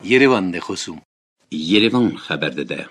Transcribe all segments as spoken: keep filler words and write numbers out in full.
یریوان ده خصوم یریوان خبر داده.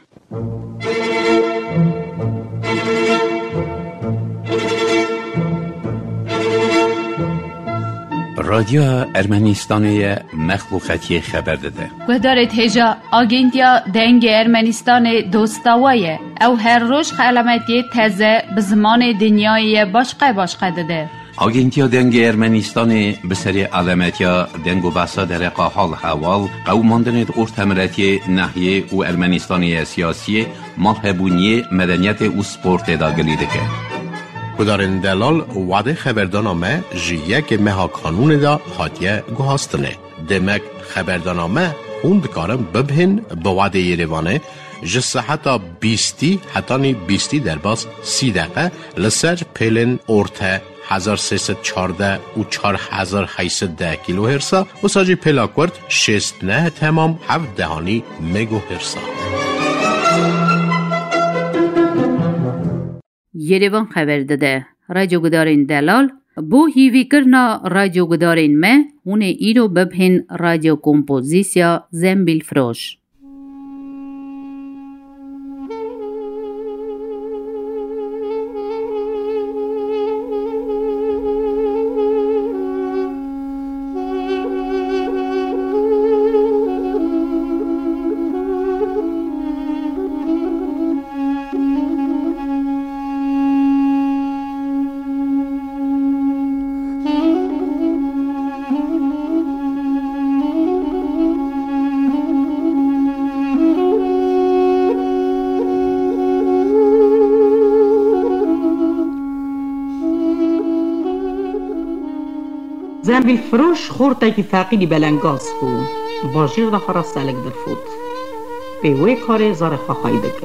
رادیو ارمنستان مخلوقاتی خبر داده. گدارت هجا آگینتیا دنگ ارمنستان دوستاویه او هر روز علامتی تازه به زمان دنیای باشقه باشقه داده. آگینتیا دنگ ارمنستان به سری علامتیا دنگ و بحثا در قاحال حوال قوماندن ارتمرتی نحیه و ارمنستانی سیاسی مالهبونی مدنیت و سپورت داگلی دکه. کدارن دلال وعده خبردانامه جیه که مها کانون دا حاتیه گوهاستنه. دمک خبردانامه خوند کارم ببهن به وعده یریوانه جسه حتی بیستی حتی نی بیستی در باز سی دقیقه لسر پیلن ارته هزار سیصد چارده و چار هزار هیصد ده کیلو هرسا و ساجی پیلاکورد شست نه تمام هفت دهانی مگو هرسا. یریوان خبر داده. رادیو گدارین دلال بو هیوی کرنا رادیو گدارین مه اونه ایرو ببهن رادیو کمپوزیسیا زنبیل فروش. زنبیل فروش خورده که فقیلی بلنگاز بود باجیر دا خرا سالک در فود به وی کار زار خواهی بکر.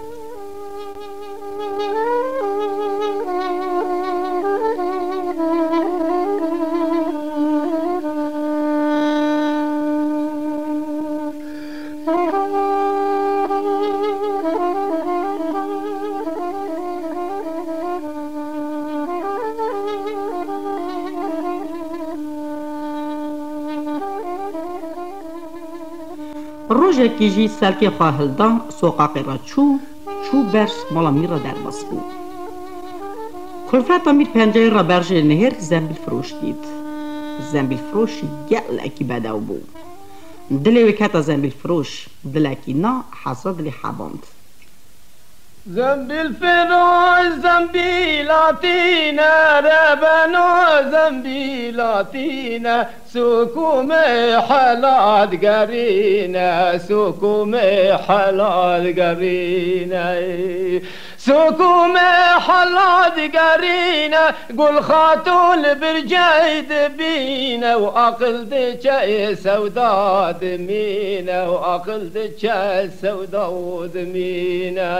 روزه که جی سلکی خواهلدان سوقاقی را چو چو برش مالا میر را در باز بود. کلفت امیر پنجه را برجه نهر زنبیل فروش دید. زنبیل فروش گل اکی بدو بود. دلی وکتا زنبیل فروش دل اکی نا حسا دلی حباند. زنبیل فروش زنبیلاتینا ربنو زنبیلاتینا سکوم حلال گرینا سکوم حلال گرینا سکوم حلال گرینا گل خاتون برجید بینا و عقل ده چه سوداد مینا و عقل ده چه سوداد مینا.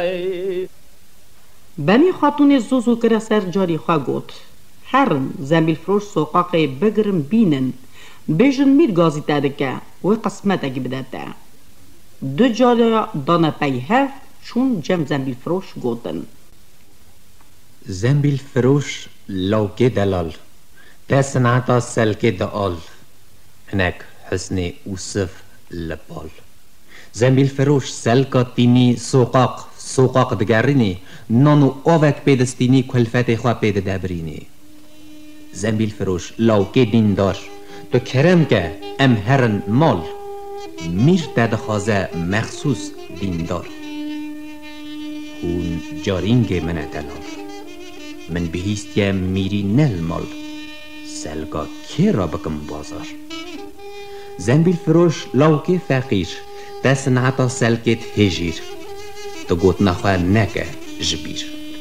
بنی خاتون زوزو کرا سر جاری خواه گوت هرن زنبیل فروش سوقاقی بگرن بینن بیجن میر گازی تدکه و قسمت اگی بدده. دو جاری دانه پی هف چون جم زنبیل فروش گوتن. زنبیل فروش لوکی دلال تسنعتا سلکی دعال هناك حسني وصف لبال. زنبیل فروش سلکا تینی سوقاق سوقاق دگرینی نانو اوک پیدستینی کلفت خواه پید دبرینی. زنبیل فروش لوکی دین دار تو کرم که ام هرن مال میر تدخوازه مخصوص دیندار. هون جارینگ من دلال من بهیست یه میری نل مال سلگا که را بکم بازار. زنبیل فروش لوکی فقیر دست نعتا سلکت هجیر تو گوت نخواه نکه جبیر.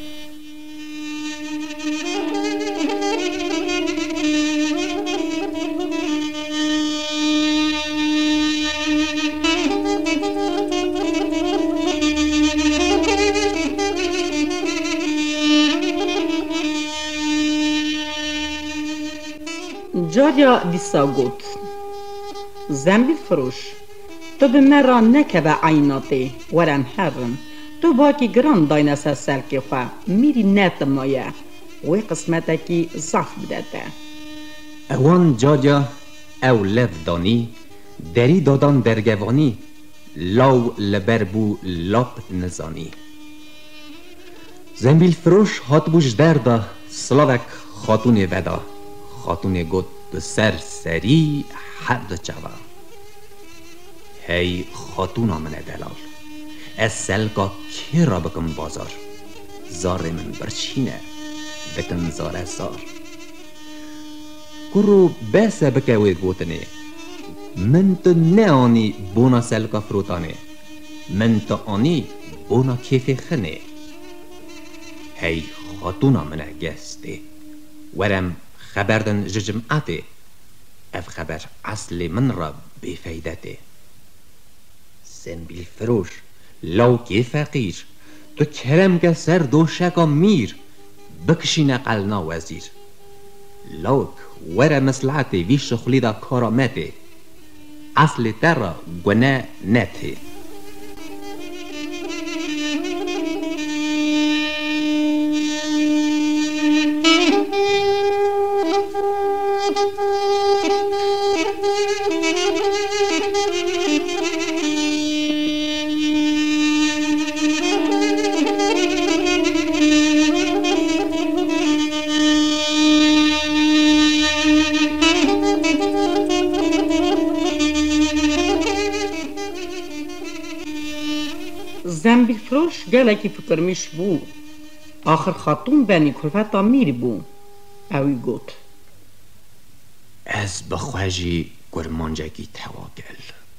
جاریا دیسا گوت زنبیل فروش تو به مرا نکه به عیناتی ورم هرم تو باکی گران داینه سر سلکی خواه میری نتمایه وی قسمته کی ضعف بدده. اوان جاجا او لف دانی دری دادان درگوانی لاو لبربو لاب نزانی. زنبیل فروش هات بوش درده سلاوک خاتون ودا. خاتون گوت دو سر سری حد چوا. هی خاتون آمنه دلال. از سلگا کی را بکن بازار. زار من برچینه بکن زار زار. کرو بس بکوی گوتنه. من تو نه آنی بونا سلگا فروتانه. من تو آنی بونا کیف خنه. هی خاتون آمنه گسته. ورم خبردن جمعته. اف خبر اصل من را بفیدته. زنبیل فروش لوکی فقیر تو کرم که سر دوشکا میر بکشین قلنا وزیر. لوک ورا مسلعته وی شخلی دا کارامته. اصل تر گناه نته. زنبیل فروش گلکی فکر میش بو. آخر خاتون بینی کلفتا میری بو. اوی گوت از بخواجی گرمانجگی تواگل.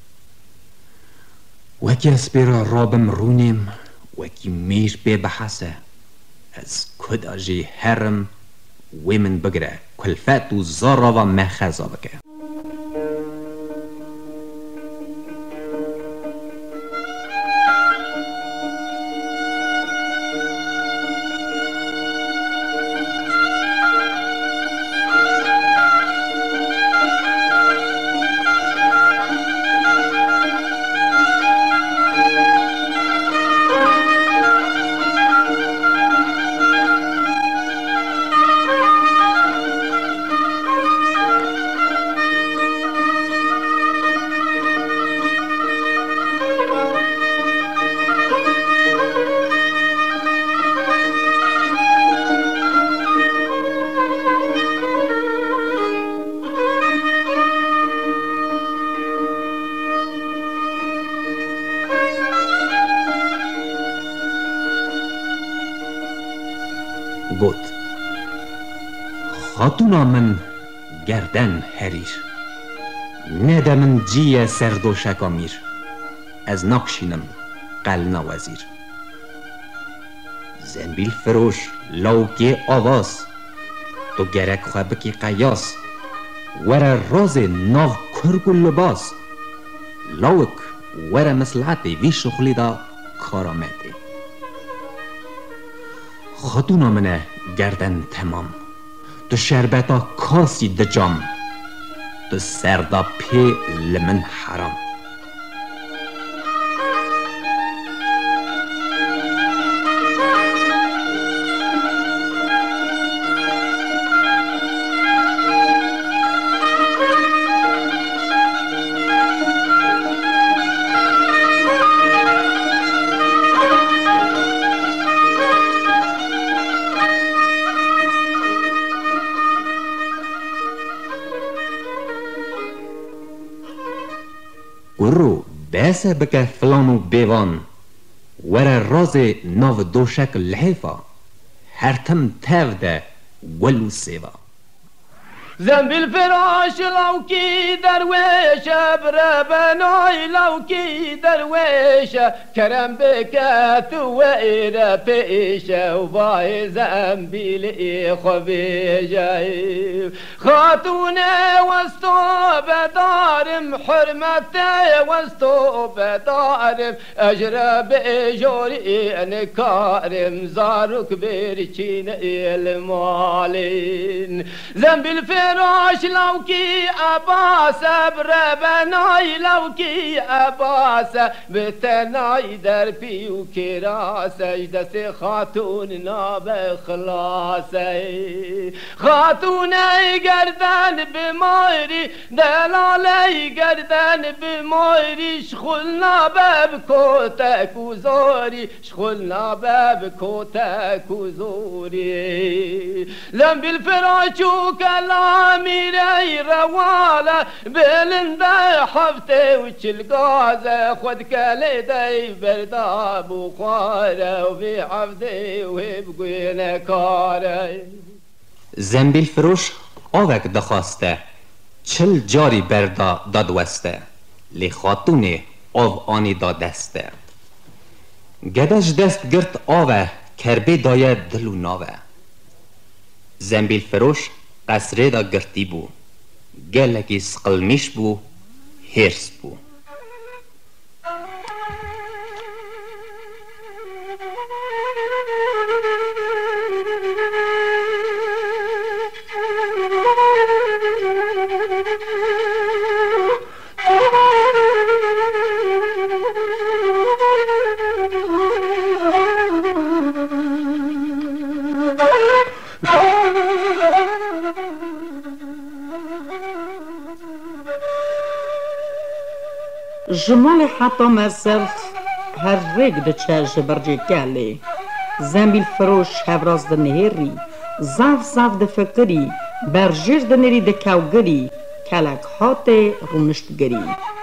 وکی اسپیرا رابم رونیم وکی میر بی بحثه. از کداجی هرم ویمن بگره کلفت و زارا و مخزا بگه. گوت خاتونا من گردن هریر نده من جیه سردوشکا میر از نقشینم قلنا وزیر. زنبیل فروش لوکی آواز تو گرک خواه بکی قیاس ورا راز ناغ کرگو لباس لوک ورا مسلحتی وی شخلی دا کارامتی. خاتونا منه گردن تمام تو شربتا کاسی دجام تو سردا پی لمن حرام. گرو بس بکه فلانو بیوان ورا راز ناو دوشک لحیفا هرتم تاو ده ولو سیوا. زنبیل فراش لوکی درویش بربنای لوکی درویش کرم بکت و ایر پیش و بای زنبیل خوبیش خاتون وستو بدارم حرمت وستو بدارم اجرب جوری نکارم زاروک برچین المالین. زنبیل فراش لوکی عباس بربنای لوکی عباس بتنای در پیو کراسش دست خاتون ناب خلاصه خاتون گردن گردن بماری دلالی گردن بماری شخول نابب کتک و زاری شخول نابب کتک و زوری زنبیل فراچو کلامی ری رواله بلنده حفته و چلگازه خود کلی دی بردا بخاره و بی حفته و بگوینه کاره زنبیل فروش آوک دخواسته چل جاری بردا دادوسته لی خاتونه آو آنی دادسته گدش دست گرد آوه کربه دایه دلو ناوه زنبیل فروش قصره دا گرتی بو گلکی سقلمیش بو هرس بو جمال حتی مرسل هر ریگ ده چه برجه گله زنبیل فروش هفراز ده نهری زف زف ده فکری برجر ده نری ده کوگری کلک هات رونشتگری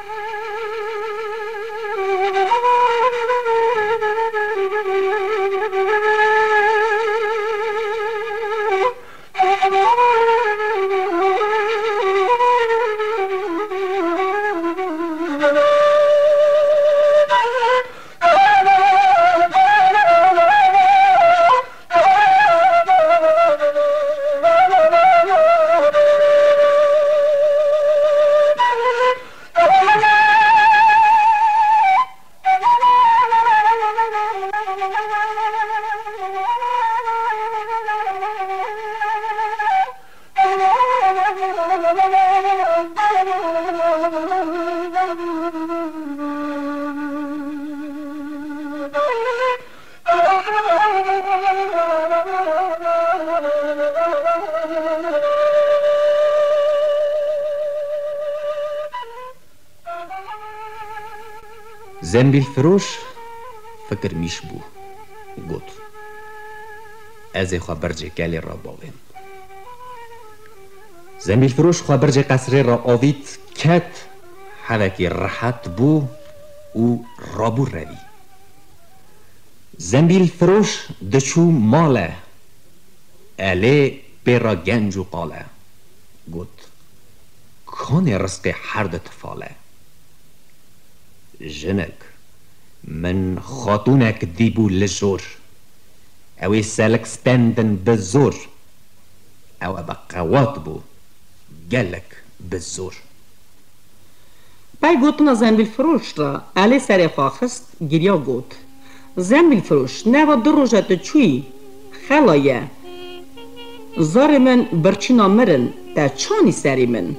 زنبیل فروش فکر میش بو گوت از خواه برجه گلی را باویم زنبیل فروش خواه برجه قصره را آوید کت حوکی راحت بو او رابو روی زنبیل فروش دچو ماله اله پیرا گنج و قاله گوت کان رزق هر ده تفاله جنک من خاتونک دیبو لجور اوی سالک ستندن بزور او بقوات بو گلک بزور پای گوتنا زنبیل فروش را علی سر خواخست گریا گوت زنبیل فروش نوا دو روژت چوی خلایه زار من برچینا مرن تا چانی سری من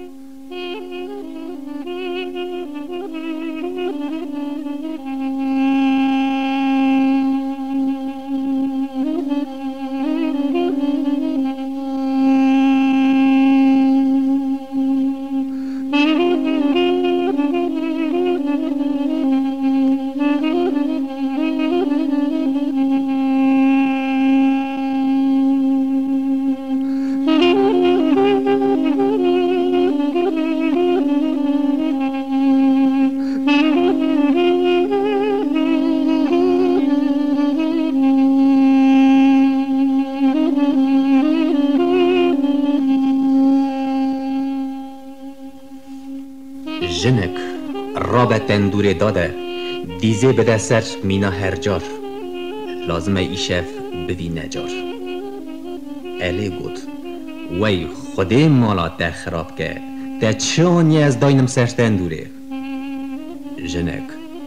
جنک رابط تندوره داده دیزه بده سر مینا هر جار لازمه ایشف بوی نجار الی گود وی خوده مالا تا خراب که تا چانی از داینم سر تندوره جنک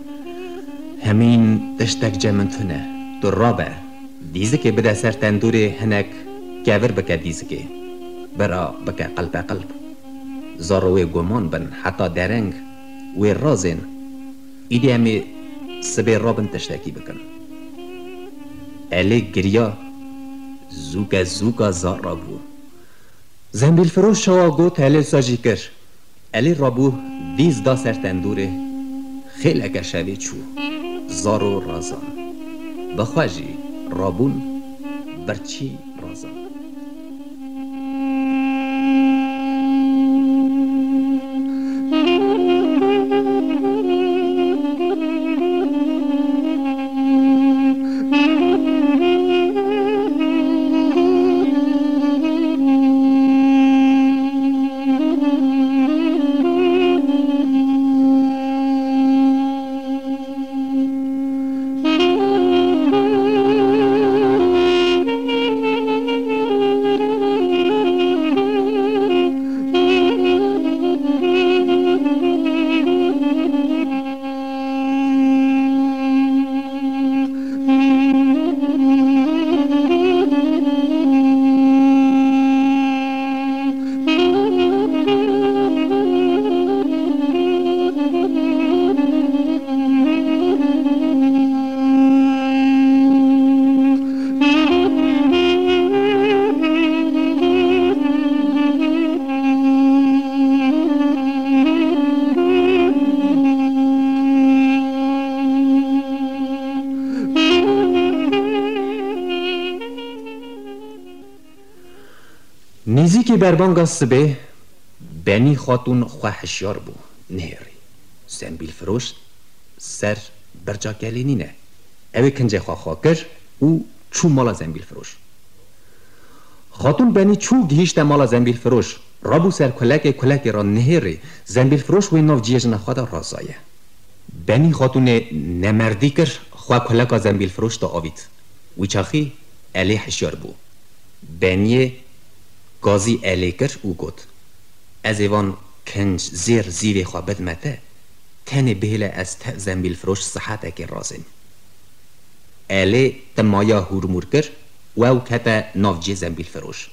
همین تشتک جمنتونه تو رابه دیزه که بده سر تندوره هنک کور بکه دیزه که برا بکه قلب قلب زاروی گمان بن حتی درنگ و رازن ایده امی سبه رابن تشتکی بکن الی گریا زوگا زوگا زارا بو زنبیل فروش شوا گوت هلی ساجی کر الی رابو دیز دا سر تندوره خیلی اکر شوی چو زارو رازان بخواجی رابون برچی رازان نزیکی بربانگا سبه بنی خاتون خواه هشیار بو نهری زنبیل فروش سر برجا گلینی نه اوه کنجه خواه خواه کر او چو مالا زنبیل فروش خاتون بنی چو گهیشت مالا زنبیل فروش رابو سر کلک کلک را نهری زنبیل فروش وی ناف جیج نخواه رازایه بنی خاتون نمردی کر خواه کلک زنبیل فروش دا آوید وی چاخی علی هشیار بو بنی گازی الیکر او گوت از ایوان کنج زیر زیوی خواه بدمته تنی بهله از ته زنبیل فروش صحت اکی رازم الی تمایا هورمور کر و او کتا نافجی زنبیل فروش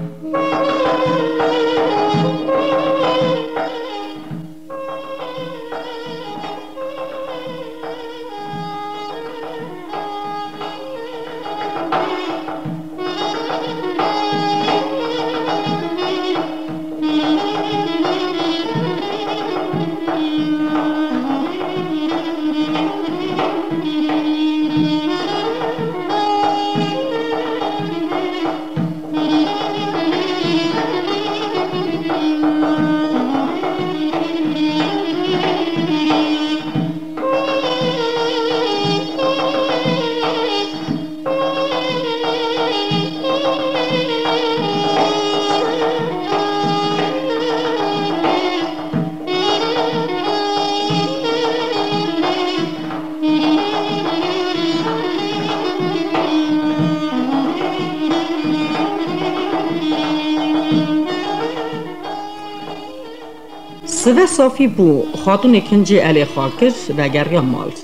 سوه صافی بو خاتون کنجی علی خاکر و گریا مالد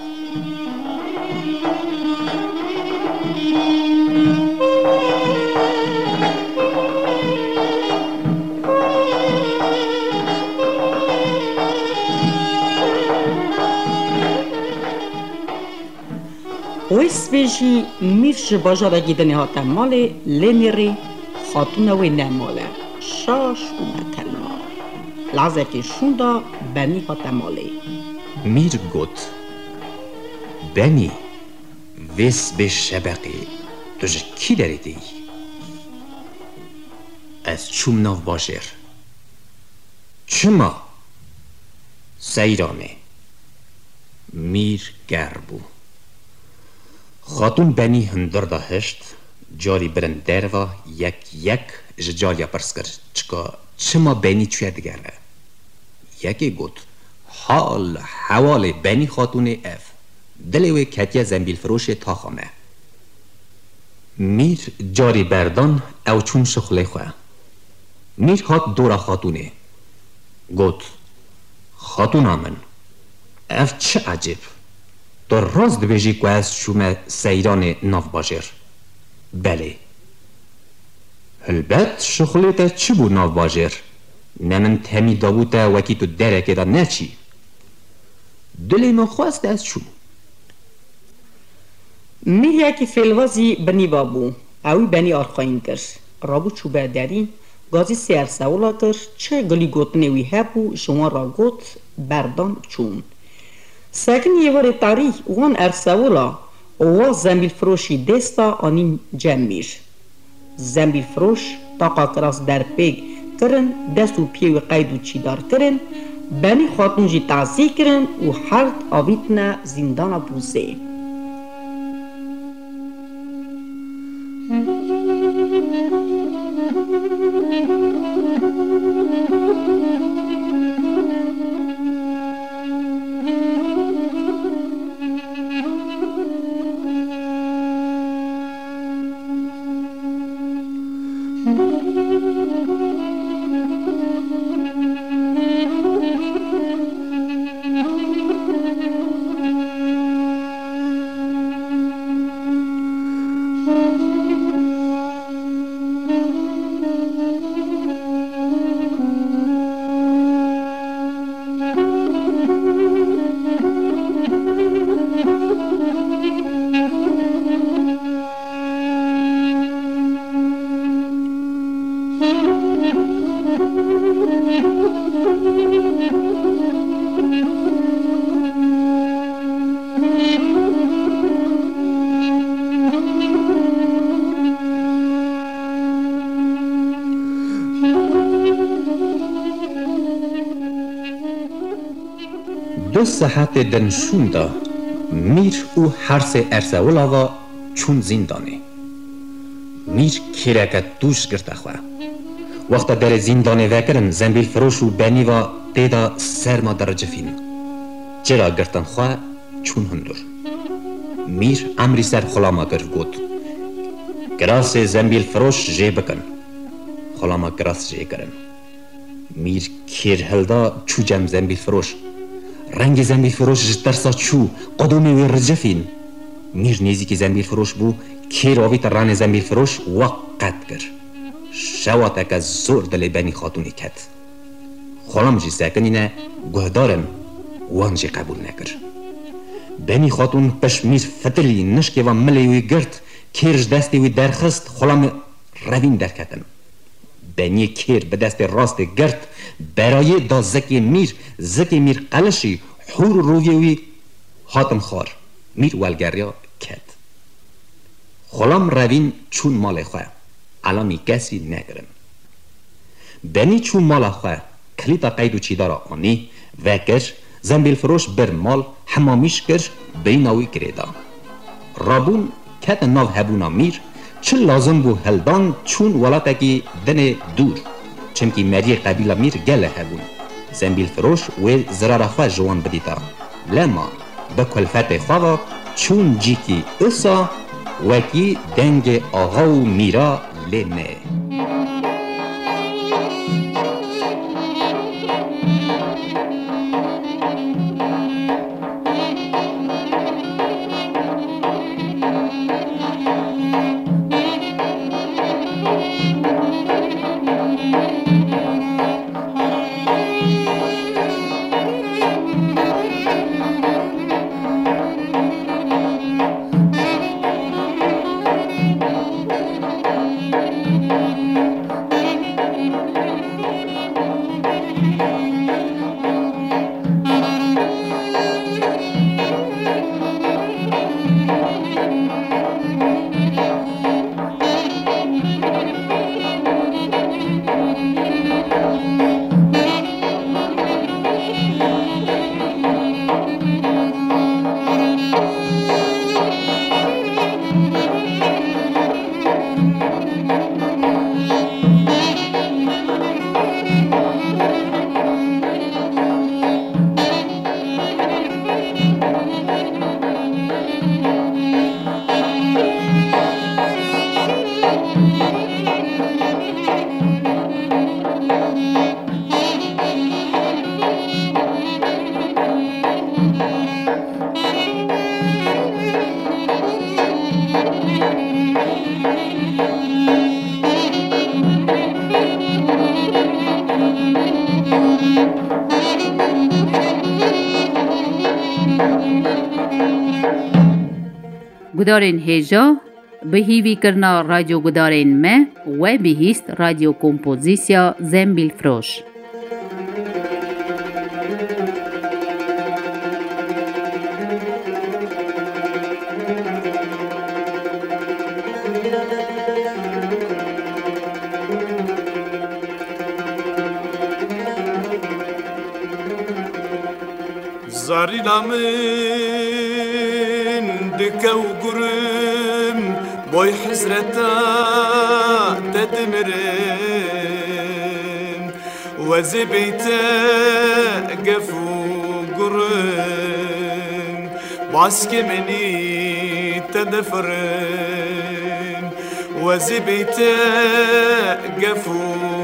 ویس بیجی میرش باجارا گیدنی هاتا ماله لمیری خاتون وی نماله شاش و متلما لحظه که شوندا بنی هاتا ماله میر گوت بنی ویس به شبقی توش کی داری دی؟ از چوم ناف باشر چما؟ سیرانه میر گربو خاتون بنی هندر دا هشت جاری برن دروا یک یک جالیا پرس کرد چکا چما بنی چوی دگره یکی گوت حال حوال بنی خاتون اف دلوی کتیا زنبیل فروش تا خامه میر جاری بردان او چون شخله خواه میر هات دورا خاتونه گوت خاتون آمن اف چه عجب تو راست بجی که از شوم سیران ناف باجر بله البت شخلیت چی بود ناف باجر نمن تمی دابوتا وکی تو درکه دا نچی دلی من خواست از چون میه که فلوازی بنی بابو اوی بنی آرخاین کرد رابو چوبه داری گازی سیر سولا کر چه گلی گوتنه وی هبو شما را گوت بردان چون سکن یه وار تاریخ وان ارسولا و زنبیل فروشی دستا آنین جمعیر زنبیل فروش تاقا کراس در پیگ کرن دست و پیه و قید و چیدار کرن بنی خاتون جی تعزی کرن و حرد آویتنا زندان بوزه دو ساعت دنشون دا میر او حرس ارسولا و چون زندانه میر کرکت دوش گرته خواه وقتا در زندانه وکرن زنبیل فروش و بنی و تیدا سرما درجه فین چرا گرتن خواه چون هندور میر امری سر خلاما گر گود گراس زنبیل فروش جه بکن خلاما گراس جه کرن میر کیر هلدا چو جم زنبیل فروش رنگ زنبیل فروش ترسا چو قدومی وی رجفین میر نیزی که زنبیل فروش بو کیر آوی تران زنبیل فروش وقت گر شواتک از زور دل بنی خاتونی کد خلام جی سکنینه گهدارن وان جی قبول نکر بنی خاتون پش میر فتلی نشکه و ملی وی گرد کیرش دستی وی درخست خلام روین درکتن بنی کیر به دست راست گرد برای دا زکی میر زکی میر قلشی حور روی وی حاتم خار میر والگریا کد خلام روین چون مال خواه علامی کسی نگرن بنی چون مال خواه کلیتا قید و چیدارا آنی وکر زنبیل فروش بر مال حمامیش کر بیناوی کریدا رابون کت ناو هبونا میر چه لازم بو هلدان چون ولاتکی دن دور چمکی مری قبیل میر گله هبون زنبیل فروش و زرار خواه جوان بدیتا لما بکلفت خواه چون جی کی اسا وکی دنگ آغا و میرا لنه گدارین هیجا به هیوی کرنا رادیو گدارین ما و بهیست رادیو کمپوزیسیا زنبیل فروش. زارينا من دكا وقرم بوي حزرتا تدمرم وزبيتا قفو قرم باسك مني تدفرم وزبيتا قفو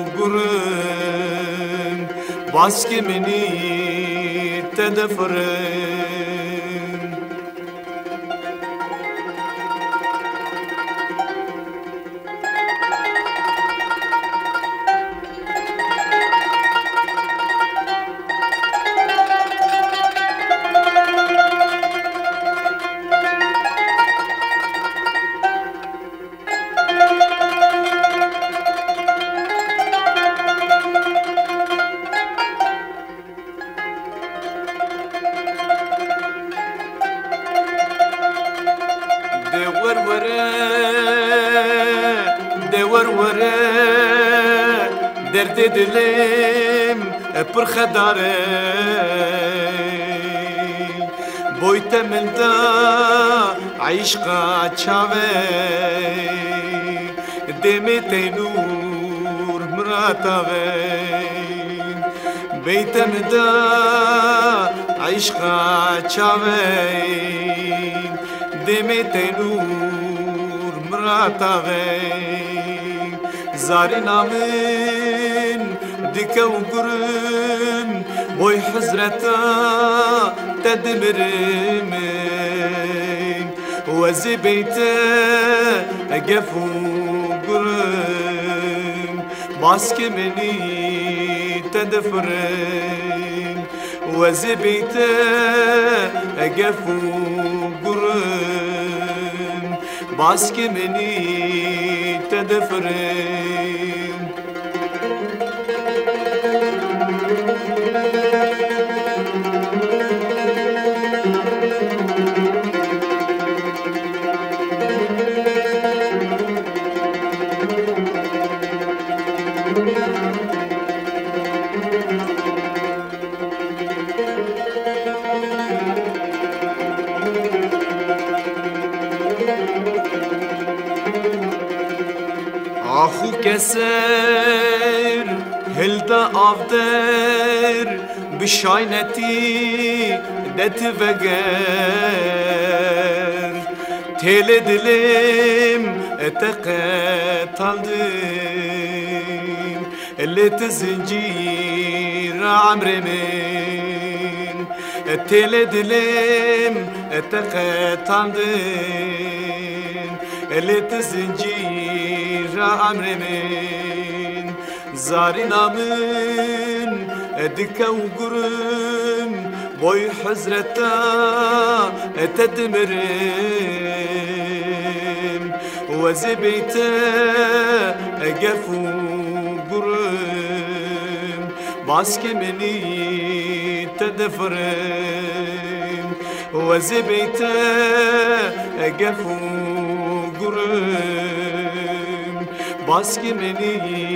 قرم باسك مني تدفرن درد دلم پر خداره بویت من دا عشقا چاوه دمت نور مراتاوه بیت من دا عشقا چاوه دمت نور مراتاوه زاري نامن دكا وقرم بوي حزرتا تدمرم وزي بيتا قفو قرم باسك مني تدفرم وزي بيتا قفو قرم باسك مني تدفرم آخو کسر هلدا آفدر بشاینتی دت وگر تل دلم اتقتالدم اللي زنجير عمري من تل دلم اتقتالدم اللي زنجير عمري من زاري نامن دكا وقرم بوي حزرتا تدمرم وزبيتا قفو قرم باسك مني تدفرم وزبيتا قفو قرم باسك مني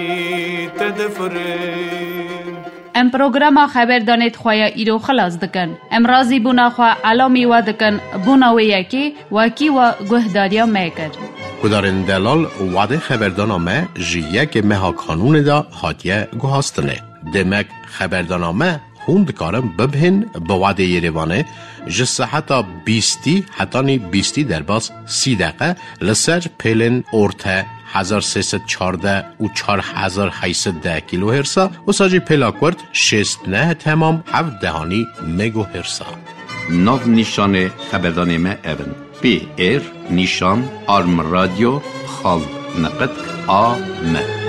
تدفرم ام پروگراما خبر دانید خواه ایرو خلاص دکن. ام رازی بونا خواه علامی و دکن بونا و یکی وکی و گهداریا میکر. گدارن دلال وعده خبردانامه جیه که مها کانون دا حادیه گوهاستنه. دمک خبردانامه خوند کارم ببهن به وعده یریوانه جسه حتی بیستی حتی نی بیستی در باز سی دقیقه لسر پیلن ارته هزار سیصد چارده و چار هزار هیصد ده کیلو هرسا و ساجی پلاکورد شست نه تمام هفت دهانی مگو هرسا. ناو نیشان خبردانامه اون پی ایر نیشان آرم رادیو خال نقد آ م